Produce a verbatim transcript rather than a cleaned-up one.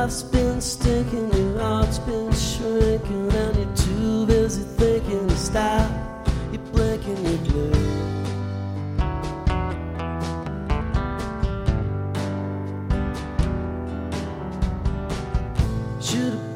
life's been stinking, your heart's been shrinking, and you're too busy thinking to stop. You're blinking, you're blue. Should've